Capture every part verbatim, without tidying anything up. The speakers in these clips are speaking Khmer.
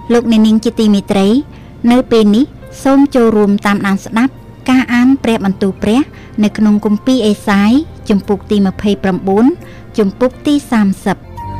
លោកអ្នកនាងជាទីមេត្រីនៅពេលនេះសូមចូលរួមតាមដានស្ដាប់ការអានព្រះបន្ទូលព្រះនៅក្នុងគម្ពីរអេសាយជំពូកទីម្ភៃប្រាំបួនជំពូកទីសាមសិប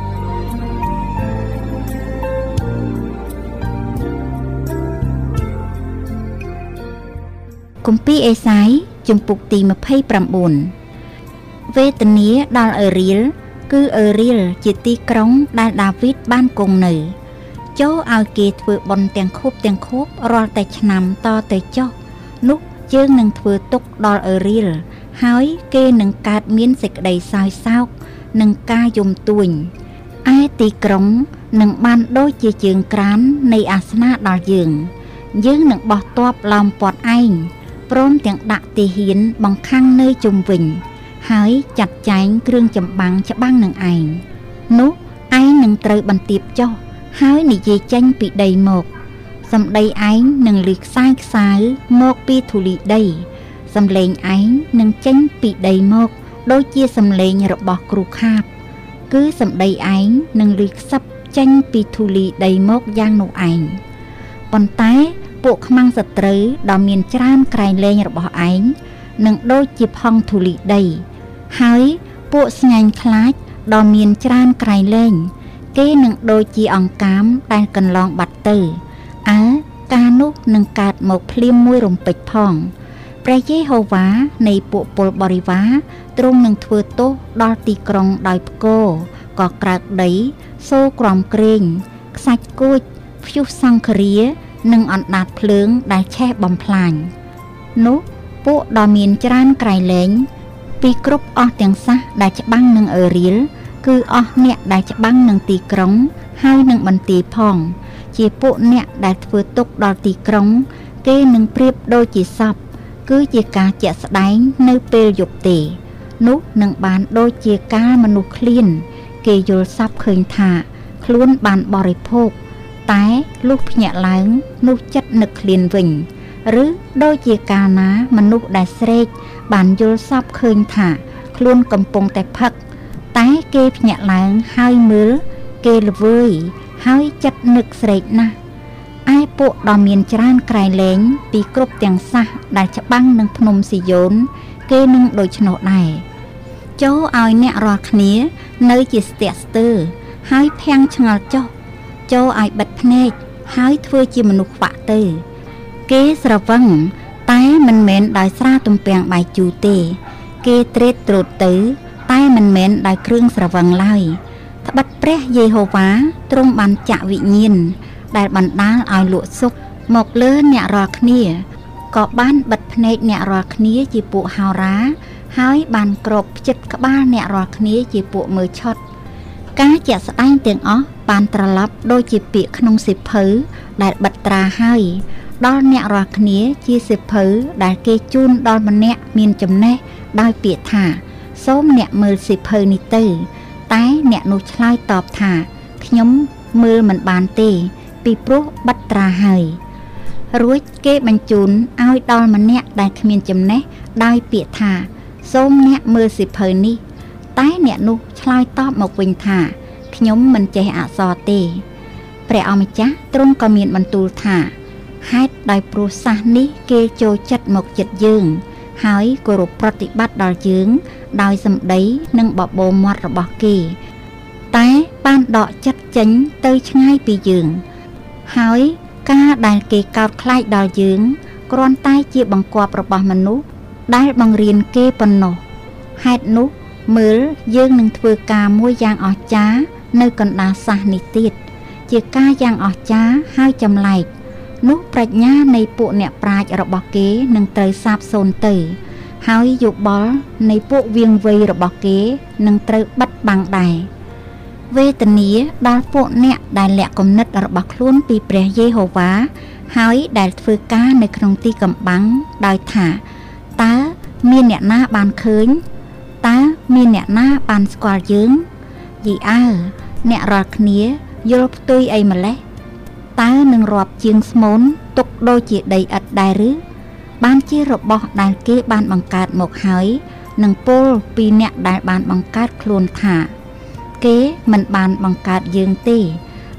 គម្ពីរអេសាយជំពូកទីម្ភៃប្រាំបួនវេទនាដល់អេរៀលគឺអេរៀលជាទីក្រុងដែលដាវីតបានគង់នៅចូលឲ្យគេធ្វើបុណ្យទាំងខួបទាំងខួបរាល់តែឆ្នាំតទៅចុះនោះយើងនឹងធ្វើទុកដល់អេរៀលហើយគេនឹងកើតមានសេចក្តីសោយសោកនិងការយំទួញឯទីក្រុងនឹងបានដូចជាជើងក្រាននៃអាសនៈដល់យើងយើងនឹងបោះទ័ពឡោមព័ទ្ធឯងព្រមទាំងដាក់ទាហានបង្ខាំងនៅជុំវិញហើយចាត់ចែងគ្រឿងចម្បាំងច្បាំងនឹងឯងនោះឯងនឹងត្រូវបន្ទាបចុះហើយនិយាយចេញពីដីមកសម្ដីឯងនឹងលឺខ្សែខ្សៅមកពីធូលីដីសម្លេងឯងនឹងចេញពីដីមកដូចជាសម្លេងរបស់គ្រូខាបគឺសម្ដីឯងនឹងលឺខ្សឹបចេញពីធូលីដីមកយ៉ាងនោះឯងប៉ុន្តែពួកខ្មាំងសត្រូវដ៏មានច្រើនក្រែងលែងរបស់ឯងនឹងដូចជាផង់ធូលីដីហើយពួកស្ញាញ់ខ្លាចដ៏មានច្រើនក្រែងលែងគេនឹងដូចជាអង្កាមដែលកន្លងបាត់ទៅអើការនោះនឹងកើតមកភ្លាមមួយរំពេចផងព្រះយេហូវ៉ានៃពួកពលបរិវារទ្រង់នឹងធ្វើទោសដល់ទីក្រុងដោយផ្គរក៏ក្រើកដីសូរក្រំក្រែងខ្សាច់គួចព្យុះសង្ឃរានិងអណ្ដាតភ្លើងដែលឆេះបំផ្លាញនោះពួកដ៏មានច្រើនក្រៃលែងពីគ្រប់អស់ទាំងសះដែលច្បាំងនឹងអេរៀលគឺអស់អ្នកដែលច្បាំងនឹងទីក្រុងហើយនឹងបន្ទាយផងជាពួកអ្នកដែលធ្វើទុកដល់ទីក្រុងគេនឹងប្រៀបដូចជាសពគឺជាការជាក់ស្ដែងនៅពេលយប់ទេនោះនឹងបានដូចជាការមនុស្សឃ្លានគេយល់សពឃើញថាខ្លួនបានបរិភោគតែលុះភ្ញាក់ឡើងនោះចិត្តនឹកឃ្លានវិញឬដូចជាកាលណាមនុស្សដែលស្រេកបានយល់សពឃើញថាខ្លួនកំពុងតែផឹកតែគេភ្ញាក់ឡើងហើយមើលគេល្វើយហើយចិត្តនឹកស្រេកណាស់ឯពួកដ៏មានច្រើនក្រែងលែងពីគ្រប់ទាំងសះដែលច្បាំងនឹងភ្នំស៊ីយ៉ូនគេនឹងដូច្នោះដែរចូលឲ្យអ្នករាល់គ្នានៅជាស្ទាក់ស្ទើរហើយភាំងឆ្ងល់ចុះចូលឲ្យបិទភ្នែកហើយធ្វើជាមនុស្សខ្វាក់ទៅគេស្រវឹងតែមិនមែនដោយស្រាទំពាំងបាយជូរទេគេត្រេតត្រោតទៅតែមិនមែនដោយគ្រឿងស្រវឹងឡើយត្បិតព្រះយេហូវ៉ាទ្រង់បានចាក់វិញ្ញាណដែលបណ្ដាលឲ្យលក់សុខមកលើអ្នករាល់គ្នាក៏បានបិទភ្នែកអ្នករាល់គ្នាជាពួកហោរាហើយបានគ្របផ្ចិតក្បាលអ្នករាល់គ្នាជាពួកមើលឆុតការជាក់ស្ដែងទាំងអស់បានត្រឡប់ដូចជាពាក្យក្នុងសិភៅដែលបិទត្រាហើយដល់អ្នករាល់គ្នាជាសិភៅដែលគេជូនដល់ម្នាក់មានចំណេះដោយពាក្យថាសូមអ្នកមើលសិភៅនេះទៅតែអ្នកនោះឆ្លើយតបថាខ្ញុំមើលមិនបានទេពីព្រោះបិទត្រាហើយរួចគេបញ្ជូនឲ្យដល់ម្នាក់ដែលគ្មានចំណេះដោយពាក្យថាសូមអ្នកមើលសិភៅនេះតែអ្នកនោះឆ្លើយតបមកវិញថាខ្ញុំមិនចេះអក្សរទេព្រះអម្ចាស់ទ្រង់ក៏មានបន្ទូលថាហេតុដោយព្រោះសាសនេះគេចូលចិត្តមកចិត្តយើងហើយគោរពប្រតិបត្តិដល់យើងដោយសម្ដីនិងបបោរមាត់របស់គេតែបានដកចិត្តចេញទៅឆ្ងាយពីយើងហើយការដែលគេកោតខ្លាចដល់យើងគ្រាន់តែជាបង្គាប់របស់មនុស្សដែលបង្រៀនគេប៉ុណ្ណោះហេតុនោះមើលយើងនឹងធ្វើការមួយយ៉ាងអស្ចារ្យនៅកណ្ដាលសាសនេះទៀតជាការយ៉ាងអស្ចារ្យហើយចម្លែកនោះប្រាជ្ញានៃពួកអ្នកប្រាជ្ញរបស់គេនឹងត្រូវសាបសូន្យទៅហើយយោបល់នៃពួកវាងវៃរបស់គេនឹងត្រូវបិទបាំងដែរវេទនាដល់ពួកអ្នកដែលលាក់គំនិតរបស់ខ្លួនពីព្រះយេហូវ៉ាហើយដែលធ្វើការនៅក្នុងទីកំបាំងដោយថាតើមានអ្នកណាបានឃើញតើមានអ្នកណាបានស្គាល់យើងយីអើអ្នករាល់គ្នាយល់ផ្ទុយអីម្លេះតើនឹងរាប់ជាងស្មូនទុកដូចជាដីឥដ្ឋដែរឬបានជារបស់ដែលគេបានបង្កើតមកហើយនឹងពោលពីអ្នកដែលបានបង្កើតខ្លួនថាគេមិនបានបង្កើតយើងទេ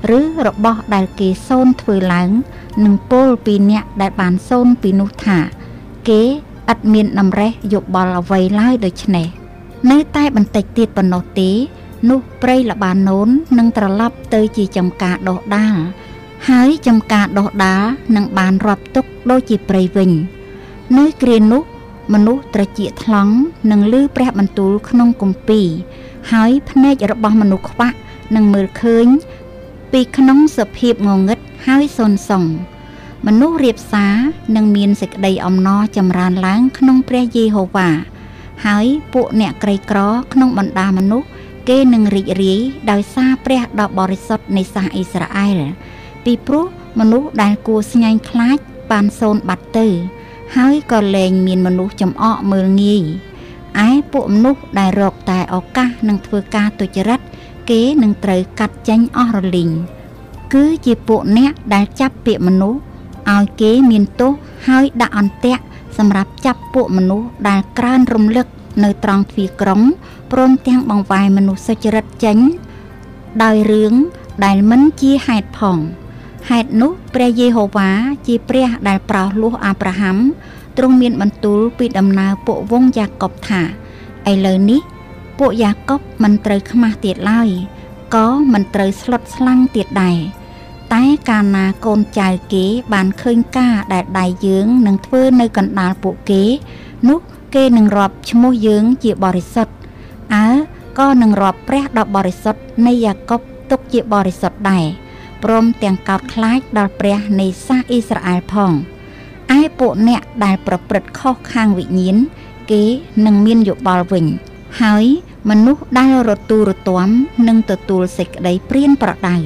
ឬរបស់ដែលគេសូនធ្វើឡើងនឹងពលពីអ្នកដែលបានសូនពីនោះថាគេឥតមានតម្រេះយោបល់អ្វីឡើយដូច្នេះនៅតែបន្តិចទៀតប៉ុណ្ណោះទេនោះព្រៃល្បាណូននឹងត្រឡប់ទៅជាចំការដុះដាលហើយចំការដុះដាលនឹងបានរាប់ទុកដូចជាព្រៃវិញនៅគ្រានោះមនុស្សត្រចៀកថ្លង់នឹងឮព្រះបន្ទូលក្នុងគម្ពីរហើយភ្នែករបស់មនុស្សខ្វាក់នឹងមើលឃើញពីក្នុងសភាពងងឹតហើយសុនសងមនុស្សរៀបសារនឹងមានសេចក្តីអំណរចម្រើនឡើងក្នុងព្រះយេហូវ៉ាហើយពួកអ្នកក្រីក្រក្នុងបណ្ដាមនុស្សគេនឹងរីករាយដោយសារព្រះដ៏បរិសុទ្ធនៃសាសអ៊ីស្រាអែលពីព្រោះមនុស្សដែលគួរស្ញែងខ្លាចបានសូន្យបាត់ទៅហើយក៏លែងមានមនុស្សចំអកមើលងាយឯពួកមនុស្សដែលរកតែឱកាសនឹងធ្វើការទុច្ចរិតគេនឹងត្រូវកាត់ចេញអស់រលីងគឺជាពួកអ្នកដែលចាប់ពាក្យមនុស្សឲ្យគេមានទោសហើយដាក់អន្ទាក់សម្រាប់ចាប់ពួកមនុស្សដែលក្រើនរំលឹកនៅត្រង់ទ្វារក្រុងព្រមទាំងបង្វែរមនុស្សសុចរិតចេញដោយរឿងដែលមិនជាហេតុផងហេតុនោះព្រះយេហូវ៉ាជាព្រះដែលប្រោសលោះអាប់រ៉ាហាំទ្រង់មានបន្ទូលពីដំណើរពួកវង្សយ៉ាកុបថាឥឡូវនេះពួកយ៉ាកុបមិនត្រូវខ្មាស់ទៀតឡើយក៏មិនត្រូវស្លុតស្លាំងទៀតដែរតែកាលណាកូនចៅគេបានឃើញការដែលដៃយើងនឹងធ្វើនៅកណ្ដាលពួកគេនោះគេនឹងរាប់ឈ្មោះយើងជាបរិសុទ្ធអើក៏នឹងរាប់ព្រះដ៏បរិសុទ្ធនៃយ៉ាកុបទុកជាបរិសុទ្ធដែរព្រមទាំងកោតខ្លាចដល់ព្រះនៃសាសអ៊ីស្រាអែលផងឯពួកអ្នកដែលប្រព្រឹត្តខុសខាងវិញ្ញាណគេនឹងមានយោបល់វិញហើយមនុស្សដែលរទូរទាំនឹងទទួលសេចក្តីព្រានប្រដៅ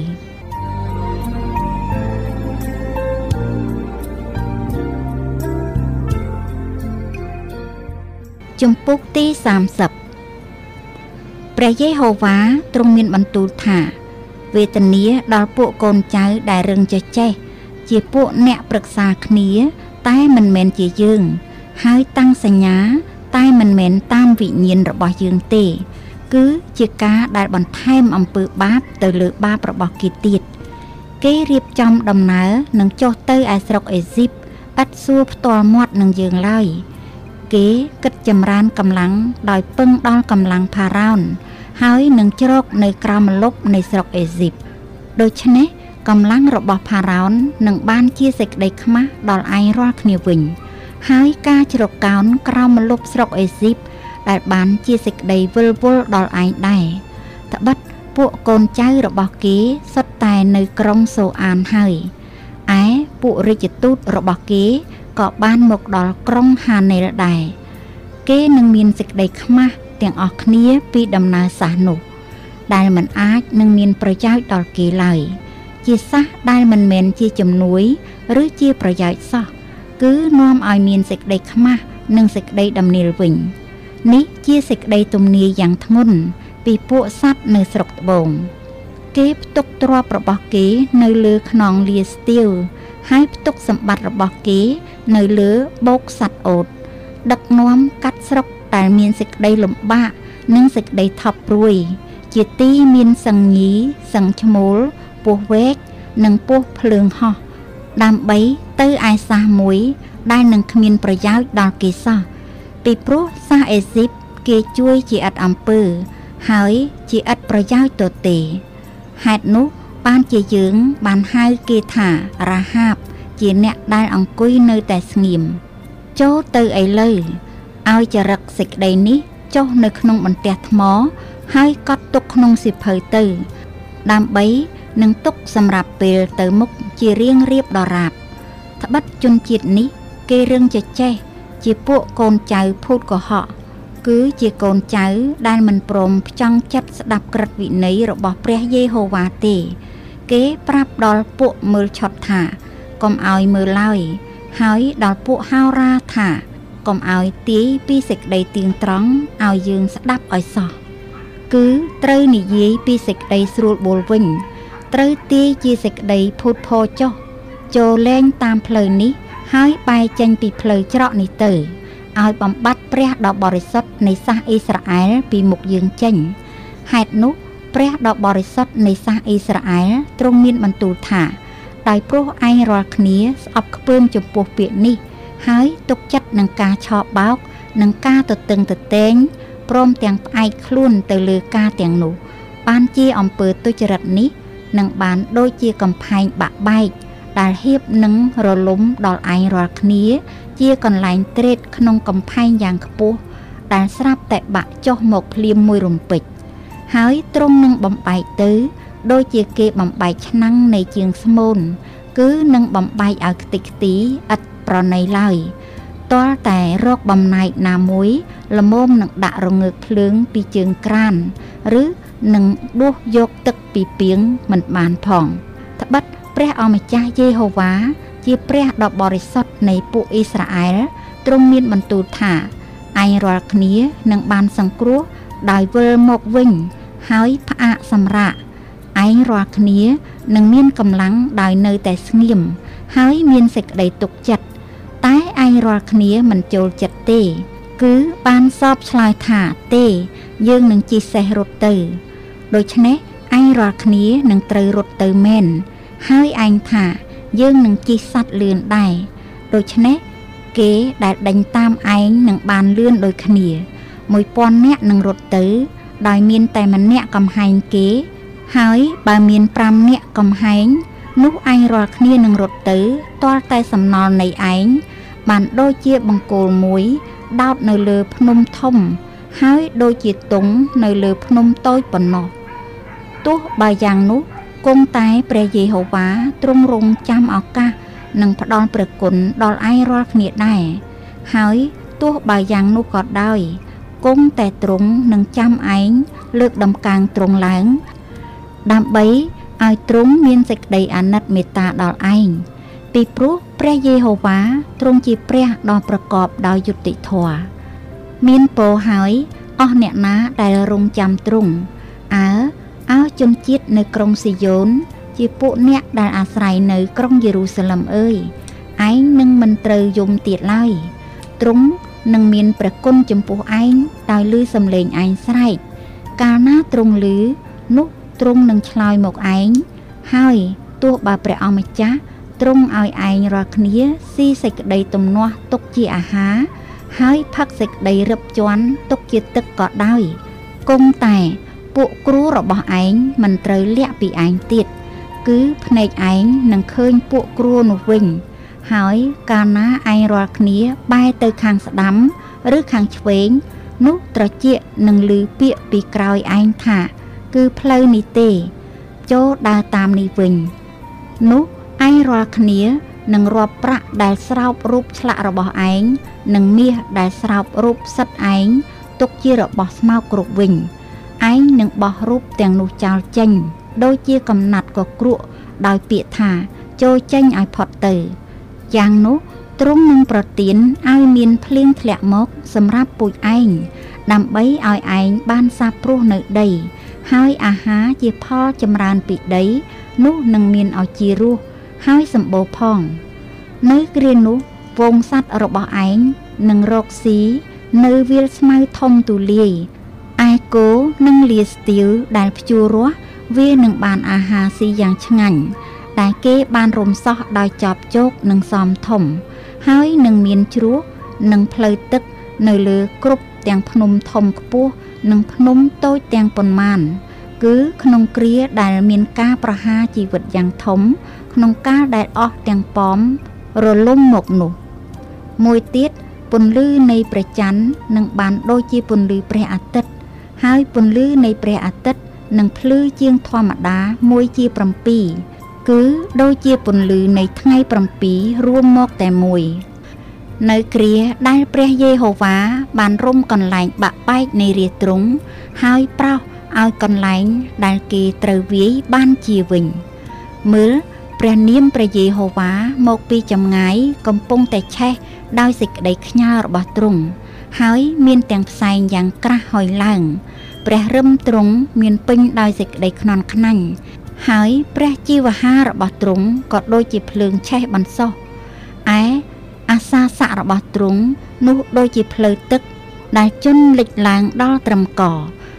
ជំពូកទីសាមសិបព្រះយេហូវ៉ាទ្រង់មានបន្ទូលថាវេទនាដល់ពួកកូនចៅដែលរឹងចេះចេះជាពួកអ្នកប្រឹក្សាគ្នាតែមិនមែនជាយើងហើយតាំងសញ្ញាតែមិនមែនតាមវិញ្ញាណរបស់យើងទេគឺជាការដែលបន្ថែមអំពើបាបទៅលើបាបរបស់គេទៀតគេរៀបចំដំណើរនឹងចុះទៅឯស្រុកអេស៊ីបឥតសួរផ្ទាល់មាត់នឹងយើងឡើយគេគិតចម្រើនកម្លាំងដោយពឹងដល់កម្លាំងផារ៉ោនហើយនឹងជ្រកនៅក្រោមម្លប់នៃស្រុកអេស៊ីបដូច្នេះកម្លាំងរបស់ផារ៉ោននឹងបានជាសេចក្តីខ្មាស់ដល់ឯងរាល់គ្នាវិញហើយការជ្រកកោនក្រោមម្លប់ស្រុកអេស៊ីបដែលបានជាសេចក្តីវិលវល់ដល់ឯងដែរត្បិតពួកកូនចៅរបស់គេសុទ្ធតែនៅក្រុងសូអានហើយឯពួករាជទូតរបស់គេក៏បានមកដល់ក្រុងហានេលដែរគេនឹងមានសេចក្តីខ្មាស់ទាំងអស់គ្នាពីដំណើរសាសនោះដែលមិនអាចនឹងមានប្រយោជន៍ដល់គេឡើយជាសាសដែលមិនមែនជាជំនួយឬជាប្រយោជន៍សោះគឺនាំឲ្យមានសេចក្តីខ្មាស់និងសេចក្តីដំណៀលវិញនេះជាសេចក្តីទំនាយយ៉ាងធ្ងន់ពីពួកសត្វនៅស្រុកត្បូងគេផ្ទុកទ្រព្យរបស់គេនៅលើខ្នងលាស្ទៀវហើយផ្ទុកសម្បត្តិរបស់គេនៅលើបូកសត្វអូតដឹកនាំកាត់ស្រុកដែលមានសេចក្តីលំបាកនិងសេចក្តីថប់ព្រួយជាទីមានសង្ញីសង្ឈ្មោលពោះវែកនិងពោះភ្លើងហោះដើម្បីទៅឯសាសមួយដែលនឹងគ្មានប្រយោជន៍ដល់គេសោះពីព្រោះសាសអេស៊ីបគេជួយជាឥតអំពើហើយជាឥតប្រយោជន៍ទៅទេហេតុនោះបានជាយើងបានហៅគេថារ៉ាហាបជាអ្នកដែលអង្គុយនៅតែស្ងៀមចូលទៅឥឡូវឲ្យចរិកសេចក្តីនេះចុះនៅក្នុងបន្ទះថ្មហើយកត់ទុកក្នុងសៀវភៅទៅដើម្បីនឹងទុកសម្រាប់ពេលទៅមុខជារៀងរៀបដរាបត្បិតជនជាតិនេះគេរឹងចេះចេះជាពួកកូនចៅភូតកុហកគឺជាកូនចៅដែលមិនព្រមផ្ចង់ចិត្តស្ដាប់ក្រឹតវិន័យរបស់ព្រះយេហូវ៉ាទេគេប្រាប់ដល់ពួកមើលឆុតថាកុំឲ្យមើលឡើយហើយដល់ពួកហោរាថាកុំឲ្យទាយពីសេចក្តីទៀងត្រង់ឲ្យយើងស្ដាប់ឲ្យសោះគឺត្រូវនិយាយពីសេចក្តីស្រួលបួលវិញត្រូវទាយជាសេចក្តីភូតភរចុះចូលលែងតាមផ្លូវនេះហើយបែរចេញពីផ្លូវច្រកនេះទៅឲ្យបំបត្តិព្រះដ៏បរិសុទ្ធនៃសាសអ៊ីស្រាអែលពីមុខយើងចេញហេតុនោះព្រះដ៏បរិសុទ្ធនៃសាសអ៊ីស្រាអែលទ្រង់មានបន្ទូលថាដោយព្រោះឯងរាល់គ្នាស្អប់ខ្ពើមចំពោះពាក្យនេះហើយទុកចិត្តនឹងការឆោបបោកនិងការទទឹងទទែងព្រមទាំងផ្អែកខ្លួនទៅលើការទាំងនោះបានជាអំពើទុច្ចរិតនេះនឹងបានដូចជាកំផែងបាក់បែកដែលហៀបនឹងរលំដល់ឯងរាល់គ្នាជាកន្លែងត្រេតក្នុងកំផែងយ៉ាងខ្ពស់ដែលស្រាប់តែបាក់ចុះមកភ្លាមមួយរំពេចហើយទ្រង់នឹងបំបែកទៅដូចជាគេបំបែកឆ្នាំងនៃជាងស្មូនគឺនឹងបំបែកឲ្យខ្ទេចខ្ទីឥតប្រណីឡើយទាល់តែរកបំណែកណាមួយល្មមនឹងដាក់រងើកភ្លើងពីជើងក្រានឬនឹងដួសយកទឹកពីពាងមិនបានផងត្បិតព្រះអម្ចាស់យេហូវ៉ាជាព្រះដ៏បរិសុទ្ធនៃពួកអ៊ីស្រាអែលទ្រង់មានបន្ទូលថាឯងរាល់គ្នានឹងបានសង្គ្រោះដោយវិលមកវិញហើយផ្អាកសម្រាកឯងរាល់គ្នានឹងមានកម្លាំងដោយនៅតែស្ងៀមហើយមានសេចក្តីទុកចិត្តតែឯងរាល់គ្នាមិនចូលចិត្តទេគឺបានសពឆ្លើយថាទេយើងនឹងជិះសេះរត់ទៅដូច្នេះឯងរាល់គ្នានឹងត្រូវរត់ទៅមែនហើយឯងថាយើងនឹងជិះសត្វលឿនដែរដូច្នេះគេដែលដេញតាមឯងនឹងបានលឿនដូចគ្នាមួយពាន់នាក់នឹងរត់ទៅដោយមានតែម្នាក់កំហែងគេហើយបើមានប្រាំនាក់កំហែងនោះឯងរាល់គ្នានឹងរត់ទៅទាល់តែសំណល់នៃឯងបានដូចជាបង្គោលមួយដោតនៅលើភ្នំធំហើយដូចជាទង់នៅលើភ្នំតូចប៉ុណ្ណោះទោះបើយ៉ាងនោះគង់តែព្រះយេហូវ៉ាទ្រង់រង់ចាំឱកាសនឹងផ្ដល់ព្រះគុណដល់ឯងរាល់គ្នាដែរហើយទោះបើយ៉ាងនោះក៏ដោយគង់តែទ្រង់នឹងចាំឯងលើកដំកើងទ្រង់ឡើងដើម្បីឲ្យទ្រង់មានសេចក្តីអាណិតមេត្តាដល់ឯងពីព្រោះព្រះយេហូវ៉ាទ្រង់ជាព្រះដ៏ប្រកបដោយយុត្តិធម៌មានពរហើយអស់អ្នកណាដែលរង់ចាំទ្រង់អើអើជនជាតិនៅក្រុងស៊ីយ៉ូនជាពួកអ្នកដែលអាស្រ័យនៅក្រុងយេរូសាឡឹមអើយឯងនឹងមិនត្រូវយំទៀតឡើយទ្រង់នឹងមានព្រះគុណចំពោះឯងដោយឮសំឡេងឯងស្រែកកាលណាទ្រង់ឮនោះទ្រង់នឹងឆ្លើយមកឯងហើយទោះបើព្រះអម្ចាស់ទ្រង់ឲ្យឯងរាល់គ្នាស៊ីសេចក្តីទំនាស់ទុកជាអាហារហើយផឹកសេចក្តីរឹបជាន់ទុកជាទឹកក៏ដោយគង់តែពួកគ្រូរបស់ឯងមិនត្រូវលាក់ពីឯងទៀតគឺភ្នែកឯងនឹងឃើញពួកគ្រូនោះវិញហើយកាលណាឯងរាល់គ្នាបែរទៅខាងស្ដាំឬខាងឆ្វេងនោះត្រចៀកនឹងឮពាក្យពីក្រោយឯងថាគឺផ្លូវនេះទេចូលដើរតាមនេះវិញនោះឯងរាល់គ្នានឹងរាប់ប្រាក់ដែលស្រោបរូបឆ្លាក់របស់ឯងនិងមាសដែលស្រោបរូបផ្សិតឯងទុកជារបស់ស្មោកគ្រប់វិញឯងនឹងបោះរូបទាំងនោះចោលចេញដូចជាកំណាត់កគ្រក់ដោយពាក្យថាចូលចេញឲ្យផុតទៅយ៉ាងនោះទ្រង់នឹងប្រទានឲ្យមានភ្លៀងធ្លាក់មកសម្រាប់ពូជឯងដើម្បីឲ្យឯងបានសាបព្រោះនៅដីហើយអាហារជាផលចម្រើនពីដីនោះនឹងមានឲ្យជារសហើយសម្បូរផងនៅគ្រានោះវងសត្វរបស់ឯងនឹងរកស៊ីនៅវាលស្មៅធំទូលាយឯគោនិងលាស្ទៀវដែលភ្ជួររាស់វានឹងបានអាហារស៊ីយ៉ាងឆ្ងាញ់តែគេបានរំសោះដោយចប់ជោគនិងសមធំហើយនឹងមានជ្រោះនិងផ្លូវទឹកនៅលើគ្រប់ទាំងភ្នំធំខ្ពស់និងភ្នំតូចទាំងប៉ុន្មានគឺក្នុងគ្រាដែលមានការប្រហារជីវិតយ៉ាងធំក្នុងកាលដែលអស់ទាំងប៉មរលំមកនោះមួយទៀតពន្លឺនៃព្រះច័ន្ទនឹងបានដូចជាពន្លឺព្រះអាទិត្យហើយពន្លឺនៃព្រះអាទិត្យនឹងភ្លឺជាងធម្មតាមួយជាប្រាំពីរគឺដូចជាពន្លឺនៃថ្ងៃប្រាំពីររួមមកតែមួយនៅគ្រាដែលព្រះយេហូវ៉ាបានរុំកន្លែងបាក់បែកនៃរាទ្រង់ហើយប្រោសឲ្យកន្លែងដែលគេត្រូវវាយបានជាវិញមើលព្រះនាមព្រះយេហូវ៉ាមកពីចម្ងាយកំពុងតែឆេះដោយសេចក្តីខ្ញាល់របស់ទ្រង់ហើយមានទាំងផ្សែងយ៉ាងក្រាស់ហុយឡើងព្រះរឹមទ្រង់មានពេញដោយសេចក្តីខ្នន់ខ្នាញ់ហើយព្រះជីវហារបស់ទ្រង់ក៏ដូចជាភ្លើងឆេះបន្សោះឯអាសាស័ករបស់ទ្រង់នោះដូចជាផ្លូវទឹកដែលជន់លិចឡើងដល់ត្រឹមក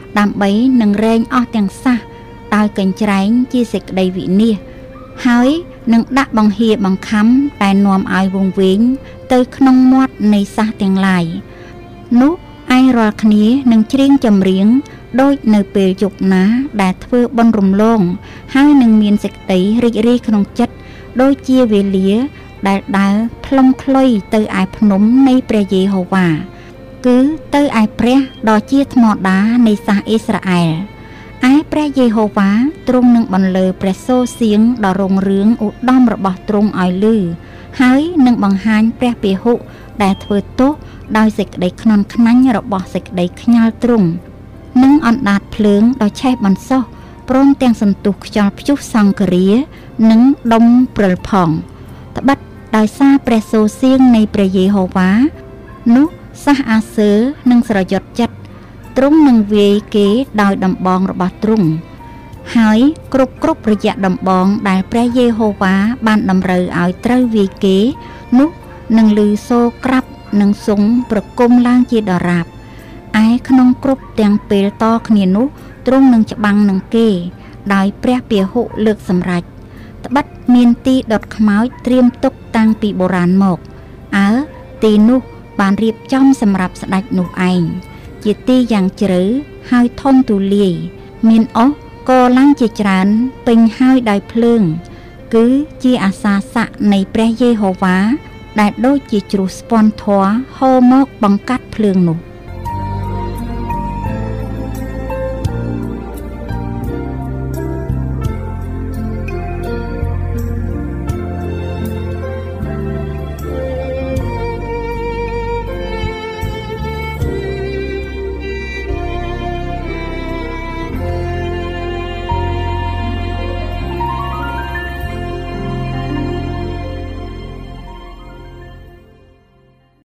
ដើម្បីនឹងរែងអស់ទាំងសះដោយកញ្ច្រែងជាសេចក្តីវិនាសហើយនឹងដាក់បង្ហៀបង្ខំតែនាំឲ្យវង្វេងទៅក្នុងមាត់នៃសះទាំងឡាយនោះឯងរាល់គ្នានឹងច្រៀងចម្រៀងដូចនៅពេលយប់ណាដែលធ្វើបុណ្យរំលងហើយនឹងមានសេចក្តីរីករាយក្នុងចិត្តដូចជាវេលាដែលដើរផ្លុំខ្លុយទៅឯភ្នំនៃព្រះយេហូវ៉ាគឺទៅឯព្រះដ៏ជាថ្មដានៃសាសអ៊ីស្រាអែលឯព្រះយេហូវ៉ាទ្រង់នឹងបន្លឺព្រះសូរសៀងដ៏រុងរឿងឧត្តមរបស់ទ្រង់ឲ្យឮហើយនឹងបង្ហាញព្រះពហុដែលធ្វើទោសដោយសេចក្តីខ្នន់ខ្នាញ់របស់សេចក្តីខ្ញាល់ទ្រង់និងអណ្ដាតភ្លើងដ៏ឆេះបន្សោះព្រមទាំងសន្ទុះខ្យល់ព្យុះសង្ឃរានិងដុំព្រិលផងត្បិតដោយសារព្រះសូរសៀងនៃព្រះយេហូវ៉ានោះសាសអាសឺនឹងស្រយុតចិត្តទ្រង់នឹងវាយគេដោយដំបងរបស់ទ្រង់ហើយគ្រប់គ្រប់រយៈដំបងដែលព្រះយេហូវ៉ាបានតម្រូវឲ្យត្រូវវាយគេនោះនឹងឮសូរក្រាប់និងសុងប្រគំឡើងជាដរាបឯក្នុងគ្រប់ទាំងពេលតគ្នានោះទ្រង់នឹងច្បាំងនឹងគេដោយព្រះពហុលើកសម្រេចត្បិតមានទីដុតខ្មោចត្រៀមទុកតាំងពីបុរាណមកអើទីនោះបានរៀបចំសម្រាប់ស្ដេចនោះឯងជាទីយ៉ាងជ្រៅហើយធំទូលាយមានអុសកឡើងជាច្រើនពេញហើយដោយភ្លើងគឺជាអាសាស័កនៃព្រះយេហូវ៉ាដែលដូចជាជ្រោះស្ពាន់ធម៌ហូរមកបង្កាត់ភ្លើងនោះ